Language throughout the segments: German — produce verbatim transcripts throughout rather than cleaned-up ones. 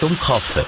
zum Kaffee.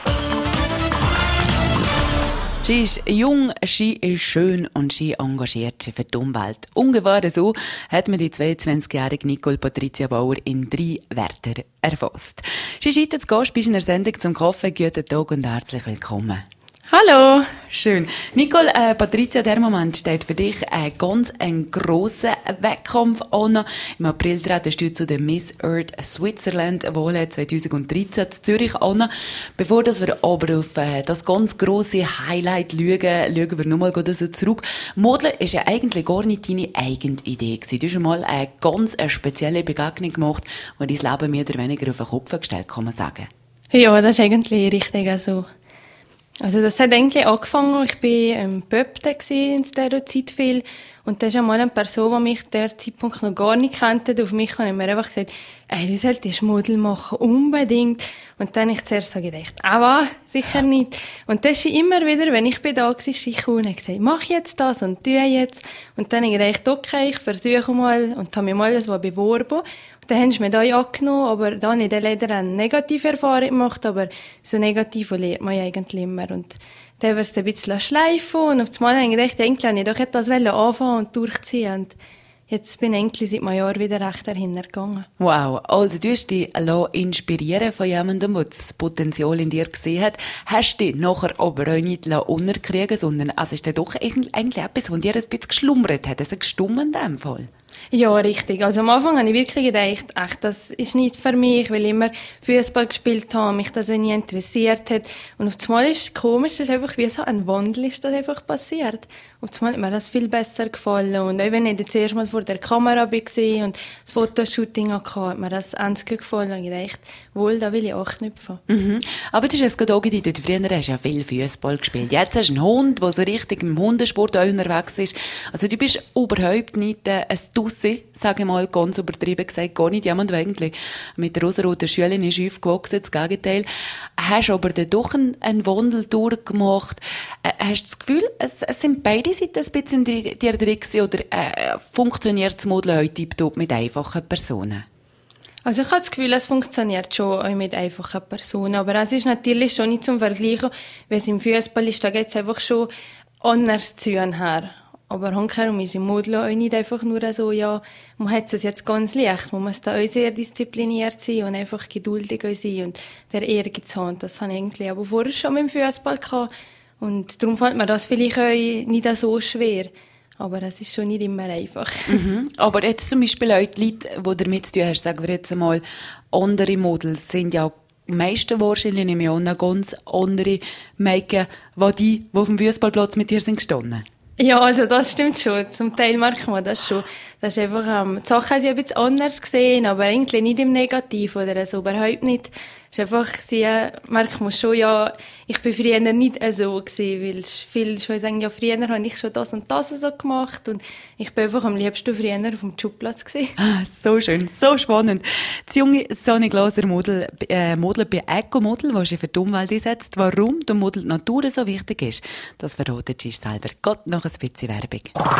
Sie ist jung, sie ist schön und sie engagiert für die Umwelt. Ungefähr so hat man die zweiundzwanzigjährige Nicole Patricia Bauer in drei Wörtern erfasst. Sie ist heute zu Gast bei einer Sendung zum Kaffee. Guten Tag und herzlich willkommen. Hallo! Schön. Nicole, äh, Patricia, der Moment steht für dich ein ganz ein grosser Wettkampf an. Im April tretest du zu der Miss Earth Switzerland Wahl zweitausenddreizehn zu Zürich an. Bevor dass wir aber auf äh, das ganz grosse Highlight schauen, schauen wir nochmal so zurück. Modeln ist ja eigentlich gar nicht deine eigene Idee gewesen. Du hast mal eine ganz eine spezielle Begegnung gemacht, die dein Leben mehr oder weniger auf den Kopf gestellt, kann man sagen. Ja, das ist eigentlich richtig. Also, also das hat eigentlich angefangen, ich war im Pöpte in dieser Zeit viel und da ist einmal eine Person, die mich zu diesem Zeitpunkt noch gar nicht kannte, auf mich und mir einfach gesagt, ey, du solltest Model machen, unbedingt. Und dann habe ich zuerst so gedacht, aber sicher nicht. Und das ist immer wieder, wenn ich da war, ist ich und habe gesagt, mach jetzt das und tu jetzt. Und dann habe ich gedacht, okay, ich versuche mal und habe mich mal so beworben. Und dann haben sie mir da angenommen, aber da habe ich dann leider eine negative Erfahrung gemacht, aber so negativ lernt man ja eigentlich immer. Und dann war es ein bisschen schleifen und auf einmal habe ich gedacht, eigentlich wollte ich doch etwas anfangen und durchziehen. Und jetzt bin ich eigentlich seit einem Jahr wieder recht dahinter gegangen. Wow, also du hast dich inspirieren von jemandem, der das Potenzial in dir gesehen hat. Hast dich nachher aber auch nicht unterkriegen, sondern es ist dann doch eigentlich etwas, was dir ein bisschen geschlummert hat. Es ist gestummt in diesem Fall. Ja, richtig. Also am Anfang habe ich wirklich gedacht, ach, das ist nicht für mich, weil ich immer Fußball gespielt habe, mich das auch nie interessiert hat. Und auf einmal ist es komisch, das ist einfach wie so ein Wandel ist das einfach passiert. Auf einmal hat mir das viel besser gefallen. Und auch wenn ich das erste Mal vor der Kamera war und das Fotoshooting hatte, hat mir das ernst gefallen. Und ich dachte, wohl, da will ich anknüpfen. Mhm. Aber du hast es gerade auch gedeutet, früher hast du ja viel Fußball gespielt. Jetzt hast du einen Hund, der so richtig im Hundesport auch unterwegs ist. Also du bist überhaupt nicht äh, ein Dussi, sage ich mal, ganz übertrieben gesagt. Gar nicht jemand, der eigentlich mit der rosaroten Schülerin ist aufgewachsen, das Gegenteil. Hast aber dann doch einen, einen Wandel durchgemacht. Äh, hast du das Gefühl, es, es sind beide Seiten ein bisschen dir drin gewesen, oder äh, funktioniert das Modeln heute tiptop mit einfachen Personen? Also ich habe das Gefühl, es funktioniert schon auch mit einfachen Personen, aber es ist natürlich schon nicht zum Vergleichen, wenn es im Fußball ist, da geht es einfach schon anders zu her. Aber handkehrum ist im Modeln auch nicht einfach nur so, ja, man hat es jetzt ganz leicht, man muss da auch sehr diszipliniert sein und einfach geduldig sein und der Ehrgeiz haben. Das habe ich eigentlich aber vorher schon mit dem Fußball gehabt und darum fällt mir das vielleicht auch nicht so schwer. Aber das ist schon nicht immer einfach. Mhm. Aber jetzt zum Beispiel auch die Leute, die damit zu tun haben, sagen wir jetzt einmal, andere Models sind ja die meisten wahrscheinlich, nehme ich an, ganz andere Make, die die, die auf dem Fußballplatz mit dir sind gestanden. Ja, also das stimmt schon. Zum Teil merkt man das schon. Das ist einfach, ähm, die Sachen haben sie ein bisschen anders gesehen, aber eigentlich nicht im Negativ oder so, überhaupt nicht. Es ist einfach, sie äh, merkt man schon, ja, ich bin früher nicht so gewesen, weil viele schon sagen, ja, früher habe ich schon das und das so gemacht und ich bin einfach am liebsten früher auf dem Schubplatz gewesen. Ah, so schön, so spannend. Die junge Sonny Glaser Model, äh, Model bei Eco-Model, die sich für die Umwelt einsetzt. Warum der Model die Natur so wichtig ist, das verratet sie selber. Gott, noch ein bisschen Werbung.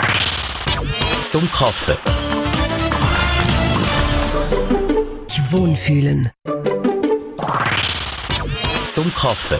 Zum Kaffee. Wohlfühlen. Zum Kaffee.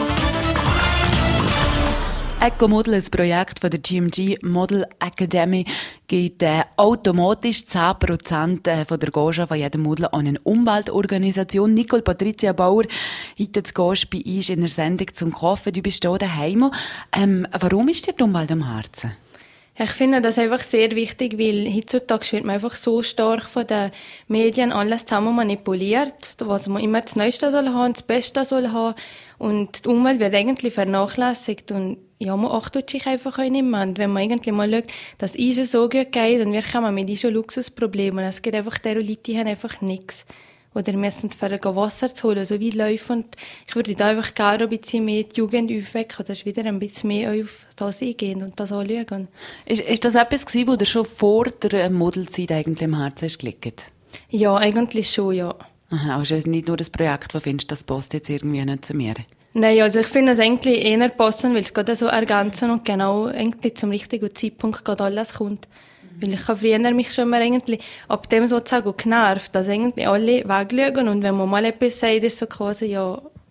Eco-Model, ein Projekt von der G M G Model Academy, gibt äh, automatisch zehn Prozent von der Gage von jedem Model an eine Umweltorganisation. Nicole Patricia Bauer, heute zu Gast bei uns in der Sendung zum Kaffee. Du bist hier daheim. Ähm, warum ist dir die Umwelt am Herzen? Ja, ich finde das einfach sehr wichtig, weil heutzutage wird man einfach so stark von den Medien alles zusammen manipuliert, was man immer das Neueste soll haben, das Beste soll haben und die Umwelt wird eigentlich vernachlässigt und ja, man achtet sich einfach auch nicht mehr. Und wenn man irgendwie mal schaut, dass es so gut geht und wir kommen mit diesen Luxusproblemen, es gibt einfach die Leute, die haben einfach nichts. Oder müssen für Wasser zu holen, so wie Läufe. Und ich würde da einfach gerne ein bisschen mehr die Jugend aufwecken, dass wieder ein bisschen mehr auf das eingehen und das anschauen. Ist, ist das etwas gewesen, was dir schon vor der Modelzeit eigentlich im Herzen gelegt? Ja, eigentlich schon, ja. Aha, also ist nicht nur das Projekt, wo findest, das passt jetzt irgendwie nicht zu mir? Nein, also ich finde es eigentlich eher passend, weil es gerade so ergänzen und genau eigentlich zum richtigen Zeitpunkt gerade alles kommt. Weil ich habe früher mich schon mal eigentlich ab dem sozusagen genervt, dass eigentlich alle wegschauen und wenn man mal etwas sagt, ist so quasi, ja,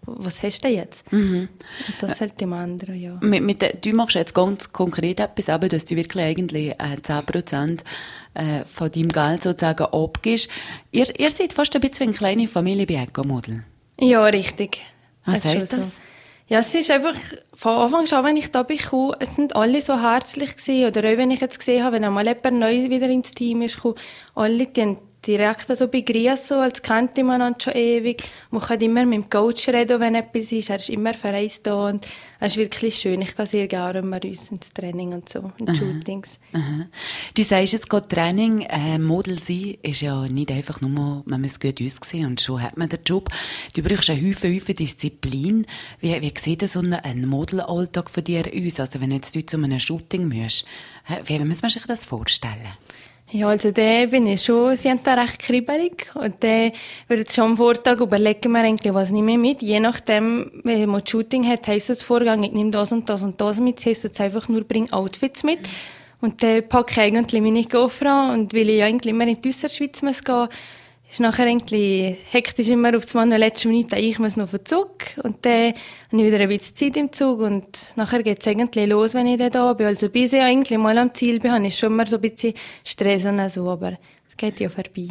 was hast du denn jetzt? Mhm. Und das halt dem anderen, ja. Mit, mit, du machst jetzt ganz konkret etwas, aber dass du wirklich eigentlich äh, zehn Prozent äh, von deinem Geld sozusagen abgibst. Ihr, ihr seid fast ein bisschen eine kleine Familie bei Ecomodel. Ja, richtig. Was das heisst das? So. Ja, es ist einfach, von Anfang an, wenn ich da bin, es sind alle so herzlich gewesen, oder auch wenn ich jetzt gesehen habe, wenn einmal jemand neu wieder ins Team ist, alle, die haben direkt also begrüßen, als kennt man einander schon ewig. Man kann immer mit dem Coach reden, wenn etwas ist. Er ist immer für uns da und es ist wirklich schön. Ich gehe sehr gerne immer uns ins Training und so, in Shootings. Aha. Du sagst jetzt gerade Training, äh, Model sein ist ja nicht einfach nur, man muss gut aussehen und schon hat man den Job. Du brauchst eine Haufen, Haufen Disziplin. Wie, wie sieht denn so ein, ein Modelalltag von dir aus? Also wenn jetzt du zu einem Shooting musst, wie muss man sich das vorstellen? Ja, also da bin ich schon, sie haben da recht kribbelig. Und da wird schon am Vortag überlegen wir eigentlich, was nehme ich mit. Je nachdem, wenn man das Shooting hat, heisst es Vorgang, ich nehme das und das und das mit. Das heisst es einfach nur, bring Outfits mit. Und dann packe ich eigentlich meine Koffer an. Und weil ich ja eigentlich immer in die Ausserschweiz muss gehen, ist nachher eigentlich hektisch immer auf die letzte Minute, ich muss noch auf den Zug. Und dann habe ich wieder ein bisschen Zeit im Zug. Und nachher geht es eigentlich los, wenn ich dann da bin. Also bis ich eigentlich mal am Ziel bin, habe ich schon immer so ein bisschen Stress und so, aber es geht ja vorbei.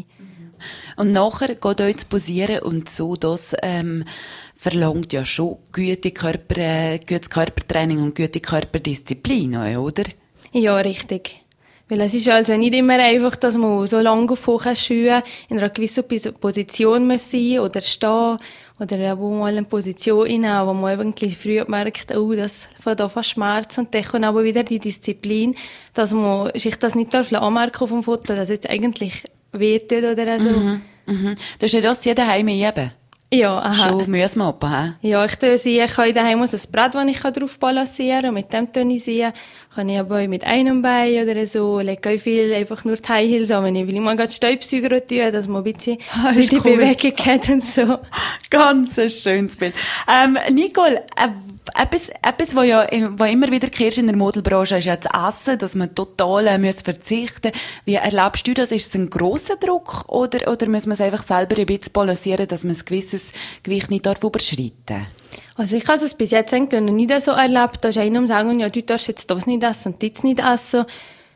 Und nachher geht euch zu posieren und so, das ähm, verlangt ja schon gute Körper, äh, gutes Körpertraining und gute Körperdisziplin, oder? Ja, richtig. Weil es ist also nicht immer einfach, dass man so lange auf hohen Schuhen in einer gewissen Position muss sein oder stehen oder wo mal eine Position rein, wo man irgendwie früh merkt, oh, das fängt an fast Schmerz und dann kommt aber wieder die Disziplin, dass man sich das nicht anmerken auf dem Foto, dass es jetzt eigentlich wehtut oder so. Mhm, mhm. Du hast ja das hier daheim eben? Ja, aha. Schon Müsmoppen, hä? Ja, ich tue sie, ich habe daheim so ein Brett, das ich drauf balancieren kann, und mit dem tonisieren. Kann ich aber auch mit einem Bein oder so, lege auch viel einfach nur die High Heels an, wenn ich will. Ich mag gerade Staubsauger tun, dass man ein bisschen die cool. Bewegung hat und so. Ganz ein schönes Bild. Ähm, Nicole, äh, etwas, etwas, was ja, was immer wiederkehrt in der Modelbranche, ist ja das Essen, dass man total äh, muss verzichten muss. Wie erlebst du das? Ist es ein grosser Druck oder, oder muss man es einfach selber ein bisschen balancieren, dass man ein gewisses Gewicht nicht darf überschreiten? Also ich habe es bis jetzt eigentlich noch nicht so erlebt, da ist einer am sagen, ja, du darfst jetzt das nicht essen und das nicht essen.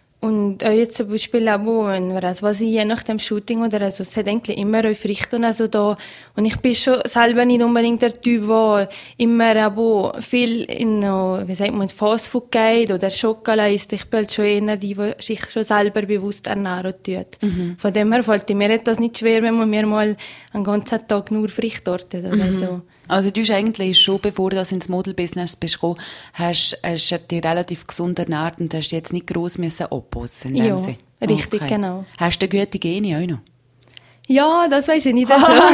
Und auch jetzt zum Beispiel auch, wenn wir also was ich, je nach dem Shooting oder so, es hat eigentlich immer auch Früchte und also da. Und ich bin schon selber nicht unbedingt der Typ, der immer aber viel in, wie sagt man, Fastfood geht oder Schokolade isst. Ich bin halt schon eher die, die sich schon selber bewusst ernähren tut. Mhm. Von dem her fällt mir das nicht schwer, wenn man mir mal einen ganzen Tag nur Früchte ortet oder mhm. so. Also du hast eigentlich schon, bevor du ins Modelbusiness bist gekommen, hast, hast du dich relativ gesund ernährt und hast jetzt nicht gross müssen abpassen in dem Ja, Sinne. richtig, okay. Genau. Hast du gute Gene auch noch? Ja, das weiss ich nicht so.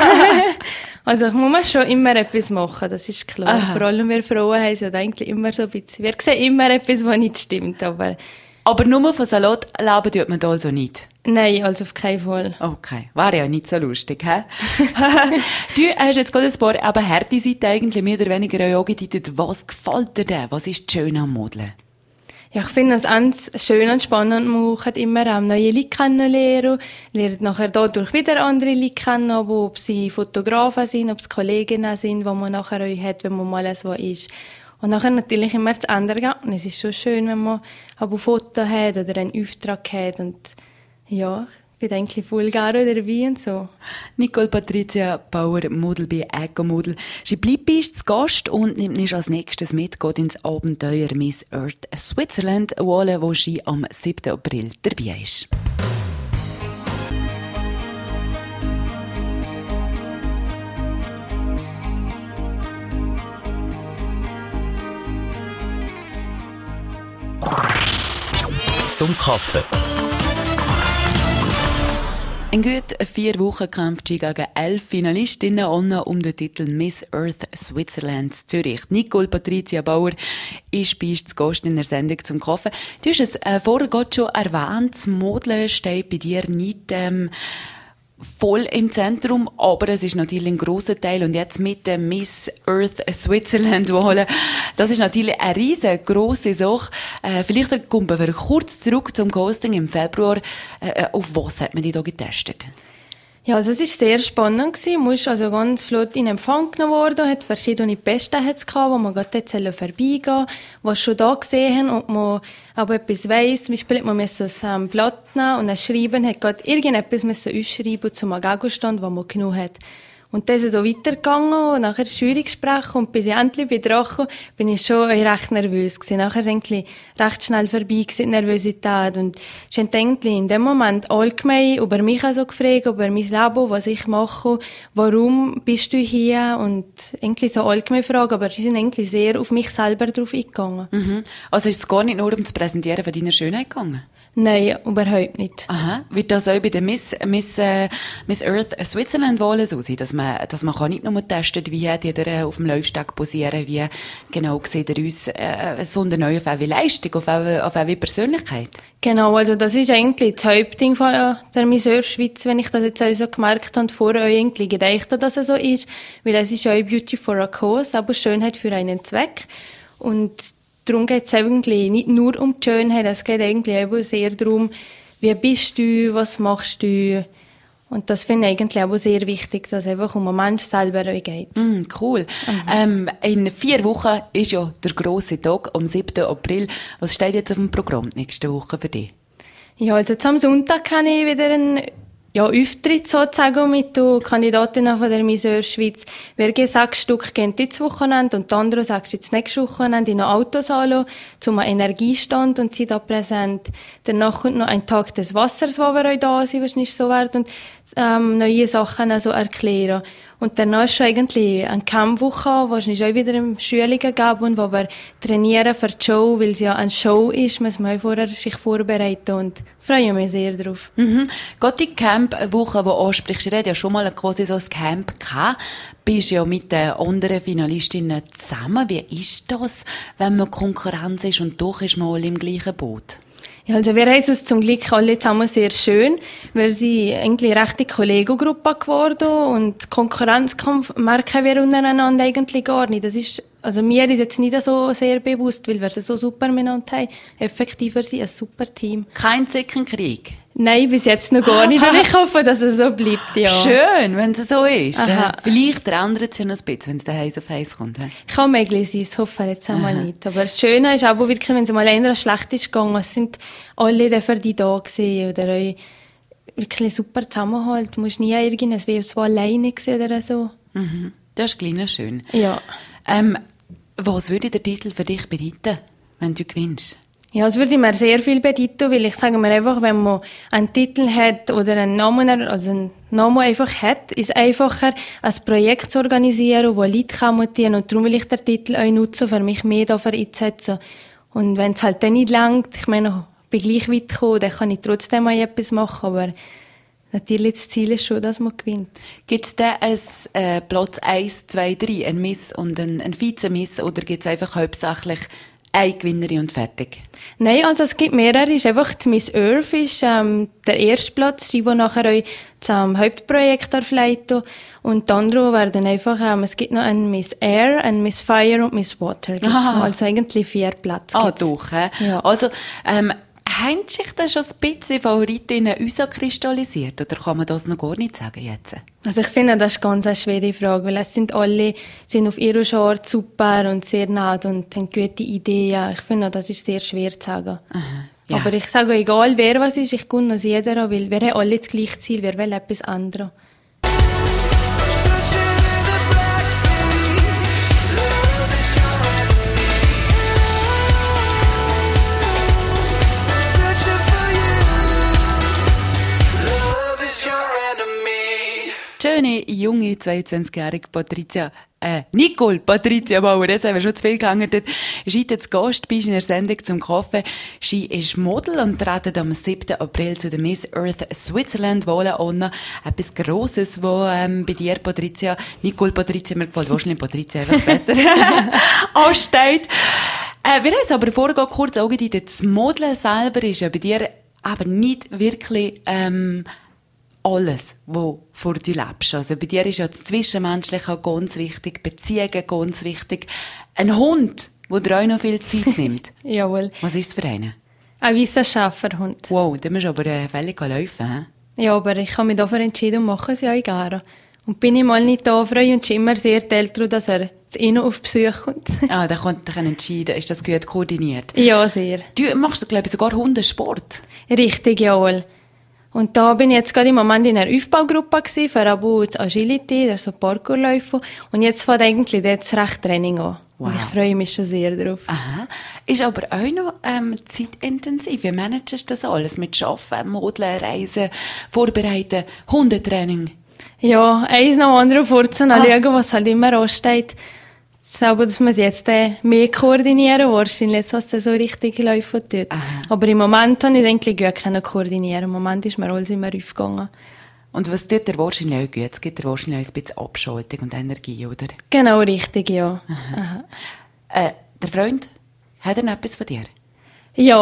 Also ich muss schon immer etwas machen, das ist klar. Aha. Vor allem wir Frauen haben ja eigentlich immer so ein bisschen, wir sehen immer etwas, was nicht stimmt, aber... Aber nur von Salat leben tut man da also nicht? Nein, also auf keinen Fall. Okay, wäre ja nicht so lustig, hä? Du hast jetzt gerade ein paar eben harte Seiten eigentlich mehr oder weniger auch angedeutet. Was gefällt dir denn? Was ist schön am Modeln? Ja, ich finde es ganz schön und spannend. Man kann immer auch neue Leute kennenlernen, lernt nachher dadurch wieder andere Leute kennen, ob sie Fotografen sind, ob es Kolleginnen sind, die man nachher auch hat, wenn man mal so ist. Und nachher natürlich immer das andere. Es ist schon schön, wenn man ein Foto hat oder einen Auftrag hat. Und ja, ich bin eigentlich voll gerne dabei und so. Nicole Patricia Bauer, Model bei Ecomodel. Sie bleibt bei uns zu Gast und nimmt uns als nächstes mit, geht ins Abenteuer Miss Earth Switzerland, wo sie am siebten April dabei ist. Zum Kaffee. In gut vier Wochen kämpft sie gegen elf Finalistinnen an um den Titel Miss Earth Switzerland Zürich. Nicole Patricia Bauer ist bei uns zu Gast in der Sendung zum Kaffee. Du hast es äh, vorher gerade schon erwähnt, das Modeln steht bei dir nicht ähm, voll im Zentrum, aber es ist natürlich ein grosser Teil und jetzt mit der Miss Earth Switzerland holen, das ist natürlich eine riesengroße Sache. Äh, vielleicht kommen wir kurz zurück zum Casting im Februar. Äh, auf was hat man die da getestet? Ja, also es war sehr spannend gewesen. Man ist also ganz flott in Empfang genommen worden, hat verschiedene Besten hat's gehabt, wo man gerade jetzt vorbeigehen, was schon da gesehen haben und man aber etwas weiss. Zum Beispiel hat man so ein Blatt nehmen und ein Schreiben, hat gerade irgendetwas müssen ausschreiben zum Gegenstand, was man genug hat. Und dann ist es so weitergegangen und nachher das Jury-Gespräch und bis ich endlich bei dran kam, bin ich schon recht nervös gewesen. Nachher ist eigentlich recht schnell vorbei gewesen, die Nervosität. Und ich habe eigentlich in dem Moment allgemein über mich also gefragt, über mein Leben, was ich mache, warum bist du hier und eigentlich so allgemein Fragen, aber sie sind eigentlich sehr auf mich selber drauf eingegangen. Mhm. Also ist es gar nicht nur um das Präsentieren von deiner Schönheit gegangen? Nein, überhaupt nicht. Aha. Wird das auch bei der Miss, Miss, äh, Miss Earth Switzerland Wahlen so sein, dass man, dass man kann nicht nur testen, wie hat jeder auf dem Laufsteg posieren, wie genau sieht er uns, äh, sondern auch auf eine Leistung, auf eine, auf eine Persönlichkeit? Genau, also das ist eigentlich das Hauptding von der Miss Earth Schweiz, wenn ich das jetzt auch so gemerkt habe, vorher auch irgendwie gedacht habe, dass es so ist, weil es ist ja auch Beauty for a Cause, aber Schönheit für einen Zweck. Und darum geht es eigentlich nicht nur um die Schönheit, es geht eigentlich auch sehr darum, wie bist du, was machst du. Und das finde ich eigentlich auch sehr wichtig, dass es einfach um den Mensch selber geht. Mm, cool. Mhm. Ähm, in vier Wochen ist ja der grosse Tag, am siebten April. Was steht jetzt auf dem Programm nächste Woche für dich? Ja, also jetzt am Sonntag kann ich wieder einen ja, Auftritt sozusagen mit den Kandidatinnen von der Miss Earth Schweiz. Wir gehen sechs Stück gehen dieses Wochenende und die anderen sechs jetzt nächstes Wochenende in einem Autosalo zum Energiestand und sind da präsent. Danach kommt noch ein Tag des Wassers, wo wir euch da sind, was nicht so wert und ähm, neue Sachen also erklären. Und danach ist schon eigentlich eine Campwoche, wo es auch wieder Schulungen geben, wo wir trainieren für die Show, weil es ja eine Show ist, muss man vorher sich vorbereiten und freue mich sehr drauf. Mhm. Gerade die Campwoche, die du ansprichst, du hast ja schon mal quasi so ein Camp gehabt, bist ja mit den anderen Finalistinnen zusammen. Wie ist das, wenn man Konkurrenz ist und doch ist man alle im gleichen Boot? Ja, also wir haben es zum Glück alle zusammen sehr schön. Wir sind eigentlich eine rechte Kollegengruppe geworden und Konkurrenzkampf merken wir untereinander eigentlich gar nicht. Das ist, also mir ist jetzt nicht so sehr bewusst, weil wir es so super miteinander haben. Effektiv, wir sind ein super Team. Kein Zickenkrieg? Nein, bis jetzt noch gar nicht. Und ich hoffe, dass es so bleibt, ja. Schön, wenn es so ist. Aha. Vielleicht ändert es ja noch ein bisschen, wenn es dann heiß auf heiß kommt. He? Kann möglich sein, das hoffe ich jetzt einmal nicht. Aber das Schöne ist auch wirklich, wenn es mal eher schlecht ist gegangen, es sind alle für die da gewesen, oder auch wirklich super Zusammenhalt. Du musst nie irgendwas wie so alleine gewesen oder so. Mhm. Das ist kleiner schön. Ja. Ähm, was würde der Titel für dich bedeuten, wenn du gewinnst? Ja, es würde mir sehr viel bedeuten, weil ich sage mir einfach, wenn man einen Titel hat oder einen Namen, also einen Namen einfach hat, ist es einfacher, ein Projekt zu organisieren, wo Leute kommen und darum will ich den Titel auch nutzen, für mich mehr dafür einzusetzen. Und wenn es halt dann nicht langt, ich meine, ich bin gleich weit gekommen, dann kann ich trotzdem mal etwas machen, aber natürlich das Ziel ist schon, dass man gewinnt. Gibt es da ein äh, Platz eins, zwei, drei, ein Miss und ein, ein Vize-Miss, oder gibt es einfach hauptsächlich eine Gewinnerin und fertig? Nein, also es gibt mehrere. Es ist einfach die Miss Earth ist ähm, der erste Platz, die nachher euch zum Hauptprojekt leiten. Und die anderen werden einfach, ähm, es gibt noch eine Miss Air, eine Miss Fire und Miss Water. Gibt's noch. Also eigentlich vier Plätze. Ah, doch, hä? Ja. Also, ähm, haben sich da schon ein bisschen Favoritinnen herauskristallisiert, oder kann man das noch gar nicht sagen jetzt? Also ich finde, das ist ganz eine schwere Frage, weil es sind alle, sind auf ihre Art super und sehr nah und haben gute Ideen. Ich finde, das ist sehr schwer zu sagen. Aha, ja. Aber ich sage, egal wer was ist, ich kann aus jeder, weil wir haben alle das gleiche Ziel, wir wollen etwas anderes. Schöne, junge, zweiundzwanzigjährige Patricia, äh, Nicole Patricia Bauer, jetzt haben wir schon zu viel gehandelt, ist heute zu Gast bei in der Sendung zum Kaffee. Sie ist Model und tritt am siebten April zu der Miss Earth Switzerland Wahlen an. Etwas Grosses, was ähm, bei dir, Patricia, Nicole Patricia, mir gefällt wahrscheinlich Patricia einfach besser, ansteht. Äh, wir haben es aber vorher kurz angedeutet, das Modeln selber ist ja bei dir aber nicht wirklich, ähm, alles, wovor du lebst. Also bei dir ist ja das Zwischenmenschliche ganz wichtig, Beziehungen ganz wichtig. Ein Hund, der dir auch noch viel Zeit nimmt. Jawohl. Was ist es für einen? Ein Wissenschaftlerhund. Wow, da musst du aber äh, völlig laufen, hä? Ja, aber ich habe mich dafür entschieden und mache es ja gerne. Und bin ich mal nicht da, freue und immer sehr die Eltern, dass er zu ihnen auf Besuch kommt. Ah, da konnte ich entschieden. Ist das gut koordiniert? Ja, sehr. Du machst, glaube ich, sogar Hundesport. Richtig, jawohl. Und da bin ich jetzt gerade im Moment in einer Aufbaugruppe gewesen, für Abu Agility, das ist so Parkourläufe. Und jetzt fängt eigentlich jetzt recht Training an. Wow. Und ich freue mich schon sehr darauf. Aha. Ist aber auch noch ähm, zeitintensiv. Wie managst du das alles? Mit Arbeiten, Modeln, Reisen, Vorbereiten, Hundetraining? Ja, eins nach dem anderen vorzu Ah. schauen, was halt immer ansteht. Aber dass wir es jetzt äh, mehr koordinieren, wahrscheinlich, jetzt, was da so richtig läuft und tut. Aha. Aber im Moment habe ich eigentlich gut können koordinieren. Im Moment ist mir alles immer aufgegangen. Und was tut dir wahrscheinlich auch gut? Es gibt dir wahrscheinlich auch ein bisschen Abschaltung und Energie, oder? Genau, richtig, ja. Aha. Äh, der Freund, hat er noch etwas von dir? Ja.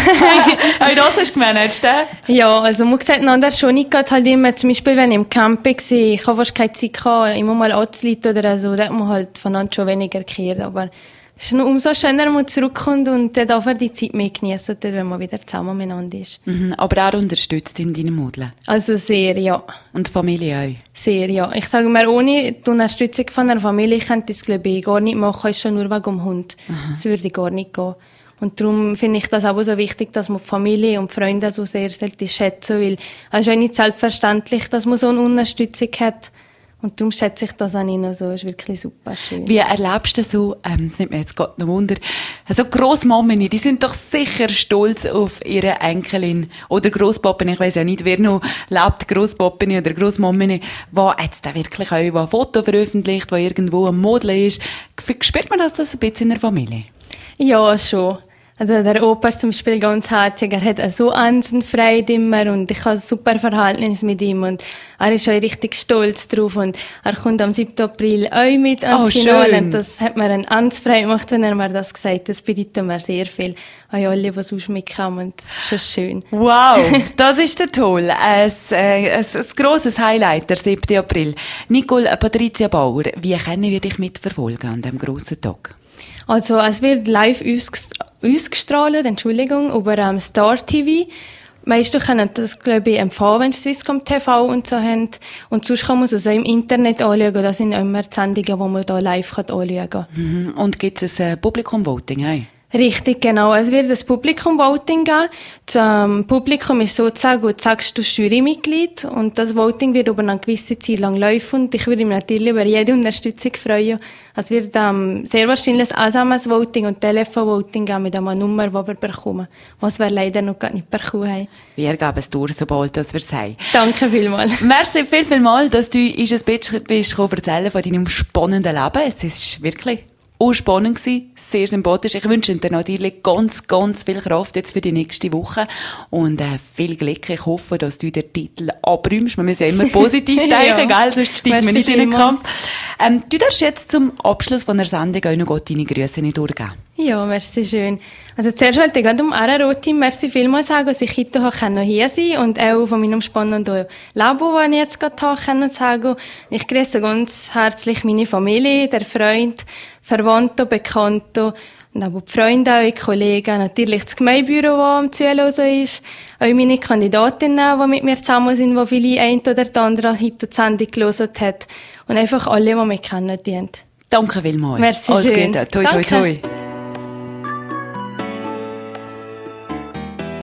Auch das hast du gemanagt, äh? Ja, also man sieht einander schon nicht gerade halt immer, zum Beispiel wenn ich im Camp war, ich habe fast keine Zeit gehabt, immer mal anzuleiten oder so, da hat man halt voneinander schon weniger gekehrt, aber es ist noch umso schöner, wenn man zurückkommt und dann darf er die Zeit mehr geniessen, wenn man wieder zusammen miteinander ist. Mhm, aber er unterstützt in deinem Modeln. Also sehr, ja. Und die Familie auch. Sehr, ja. Ich sage mir, ohne die Unterstützung von einer Familie könnte ich es, glaube ich, gar nicht machen, ist schon nur wegen dem Hund. Das würde gar nicht gehen. Und darum finde ich das auch so wichtig, dass man die Familie und die Freunde so sehr selten schätzen, weil es ist ja nicht selbstverständlich, dass man so eine Unterstützung hat. Und darum schätze ich das an ihnen so. Es ist wirklich super schön. Wie erlebst du so, ähm, das nimmt mir jetzt gerade noch Wunder, so Grossmamen, die sind doch sicher stolz auf ihre Enkelin oder Grosspappen, ich weiss ja nicht, wer noch lebt, Grosspappen oder Grossmamen, wo jetzt da wirklich auch ein Foto veröffentlicht, wo irgendwo ein Model ist. Spürt man das, das ein bisschen in der Familie? Ja, schon. Also der Opa ist zum Beispiel ganz herzig, er hat auch so Freude immer und ich habe ein super Verhältnis mit ihm und er ist auch richtig stolz drauf und er kommt am siebten April auch mit ans Oh, Finale schön. und das hat mir eine Freude gemacht, wenn er mir das gesagt hat. Das bedeutet mir sehr viel an alle, die sonst mitkommen. Das ist schon schön. Wow, das ist ja toll. Ein, äh, ein, ein grosses Highlight, der siebten April. Nicole Patricia Bauer, wie können wir dich mitverfolgen an diesem grossen Tag? Also, es wird live ausgest- ausgestrahlt, Entschuldigung, über ähm, Star T V. Meistens können das, glaube ich, empfangen, wenn sie Swisscom T V und so haben. Und sonst kann man es also im Internet anschauen. Das sind immer die Sendungen, die man da live anschauen kann. Mhm. Und gibt es ein äh, Publikum-Voting? Hey? Richtig, genau. Es wird ein Publikum-Voting geben. Das ähm, Publikum ist sozusagen, du sagst, du Jurymitglied. Und das Voting wird über eine gewisse Zeit lang laufen. Und ich würde mich natürlich über jede Unterstützung freuen. Es wird ähm, sehr wahrscheinlich ein S M S-Voting und Telefon-Voting geben mit einer Nummer, die wir bekommen. Was wir leider noch gar nicht bekommen haben. Wir geben es durch, sobald das wir sagen. Danke vielmals. Merci viel, viel mal, dass du uns ein bisschen bist erzählen von deinem spannenden Leben. Es ist wirklich auch spannend gewesen, sehr sympathisch. Ich wünsche dir natürlich ganz, ganz viel Kraft jetzt für die nächste Woche und äh, viel Glück. Ich hoffe, dass du den Titel abräumst. Man muss ja immer positiv denken, Ja. gell? Sonst steigt man Merci nicht in den vielmals. Kampf. Ähm, du darfst jetzt zum Abschluss von der Sendung auch noch deine Grüße nicht durchgeben. Ja, merci schön. Also zuerst wollte ich gerade um R R O-Team merci vielmals sagen, dass ich heute noch hier sein kann und auch von meinem spannenden Leben, das ich jetzt gerade habe, können sagen. Ich grüße ganz herzlich meine Familie, der Freund, Verwandte, Bekannte und auch die Freunde, auch die Kollegen, natürlich das Gemeindebüro, das am Zuhören ist, auch meine Kandidatinnen, die mit mir zusammen sind, die viele ein oder der andere heute die Sendung gehört hat und einfach alle, die mich kennen. Danke vielmals. Merci Alles schön. Gute. Toi, toi, Danke. toi.